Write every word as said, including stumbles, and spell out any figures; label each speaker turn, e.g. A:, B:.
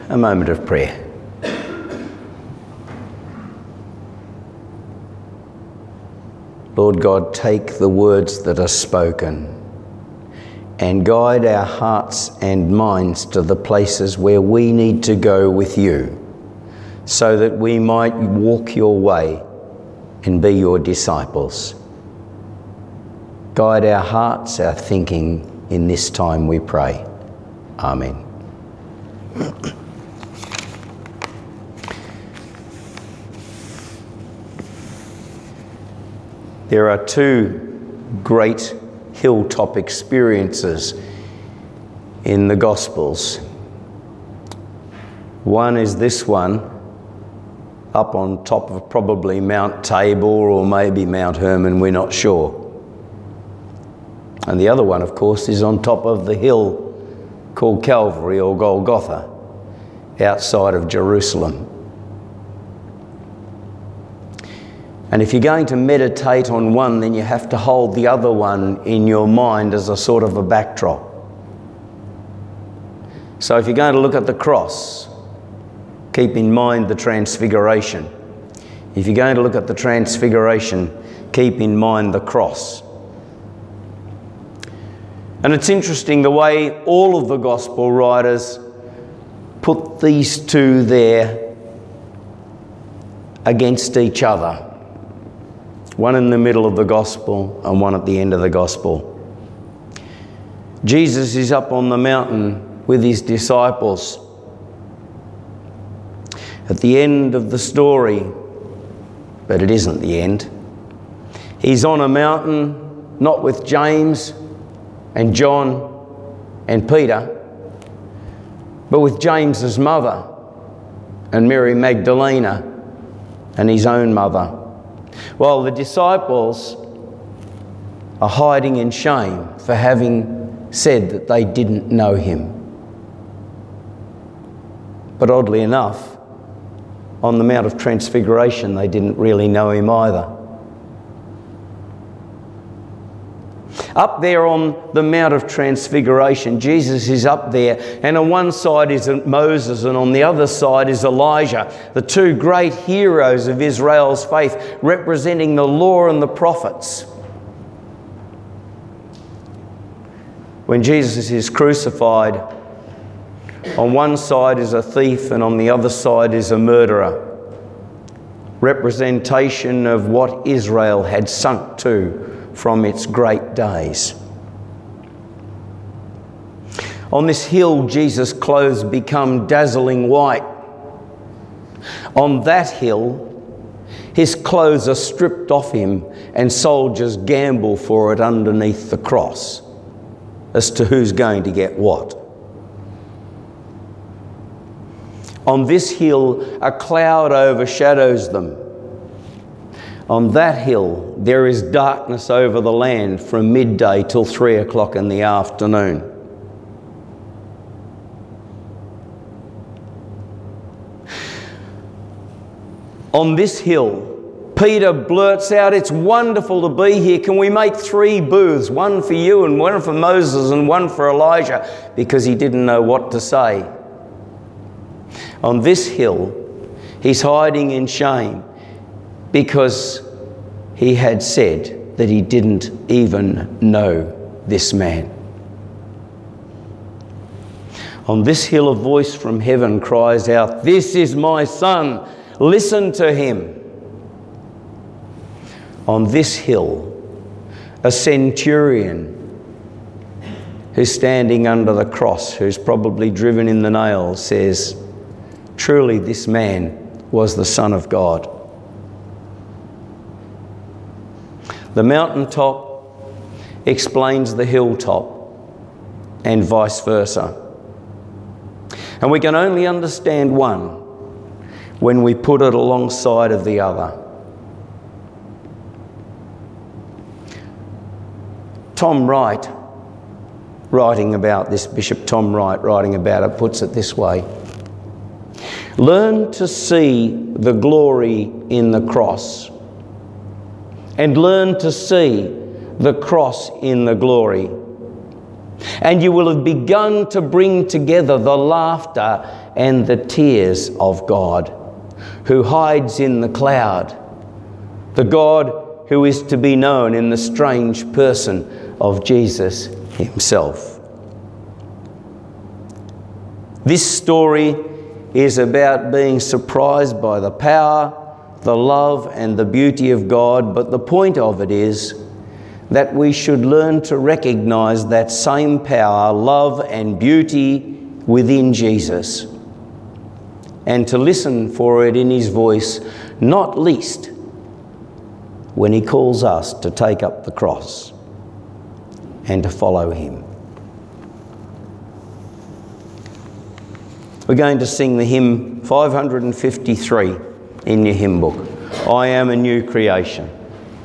A: a moment of prayer. Lord God, take the words that are spoken and guide our hearts and minds to the places where we need to go with you, so that we might walk your way and be your disciples. Guide our hearts, our thinking in this time, we pray. Amen. There are two great hilltop experiences in the Gospels. One is this one, up on top of probably Mount Tabor or maybe Mount Hermon, we're not sure. And the other one, of course, is on top of the hill called Calvary or Golgotha, outside of Jerusalem. And if you're going to meditate on one, then you have to hold the other one in your mind as a sort of a backdrop. So if you're going to look at the cross, keep in mind the transfiguration. If you're going to look at the transfiguration, keep in mind the cross. And it's interesting the way all of the gospel writers put these two there against each other. One in the middle of the gospel and one at the end of the gospel. Jesus is up on the mountain with his disciples. At the end of the story, but it isn't the end, he's on a mountain, not with James and John and Peter, but with James's mother and Mary Magdalena and his own mother. While the disciples are hiding in shame for having said that they didn't know him. But oddly enough, on the Mount of Transfiguration, they didn't really know him either. Up there on the Mount of Transfiguration, Jesus is up there, and on one side is Moses and on the other side is Elijah, the two great heroes of Israel's faith, representing the law and the prophets. When Jesus is crucified, on one side is a thief and on the other side is a murderer. Representation of what Israel had sunk to from its great days. On this hill, Jesus' clothes become dazzling white. On that hill, his clothes are stripped off him and soldiers gamble for it underneath the cross as to who's going to get what. On this hill, a cloud overshadows them. On that hill, there is darkness over the land from midday till three o'clock in the afternoon. On this hill, Peter blurts out, "It's wonderful to be here. Can we make three booths? One for you and one for Moses and one for Elijah," because he didn't know what to say. On this hill, he's hiding in shame because he had said that he didn't even know this man. On this hill, a voice from heaven cries out, "This is my son, listen to him." On this hill, a centurion who's standing under the cross, who's probably driven in the nails, says, "Truly this man was the Son of God." The mountaintop explains the hilltop and vice versa. And we can only understand one when we put it alongside of the other. Tom Wright, writing about this, Bishop Tom Wright writing about it, puts it this way: learn to see the glory in the cross and learn to see the cross in the glory. And you will have begun to bring together the laughter and the tears of God, who hides in the cloud, the God who is to be known in the strange person of Jesus himself. This story is about being surprised by the power, the love and the beauty of God, but the point of it is that we should learn to recognise that same power, love and beauty within Jesus, and to listen for it in his voice, not least when he calls us to take up the cross and to follow him. We're going to sing the hymn five hundred fifty-three in your hymn book, I Am a New Creation.